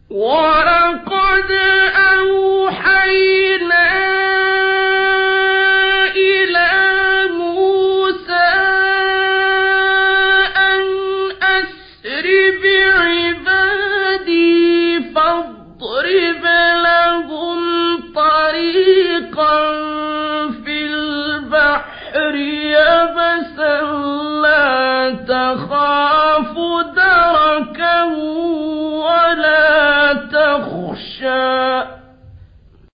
ولقد أوحينا إلى موسى أن أسر بعبادي فاضرب لهم طريقا في البحر يبسا لا تخاف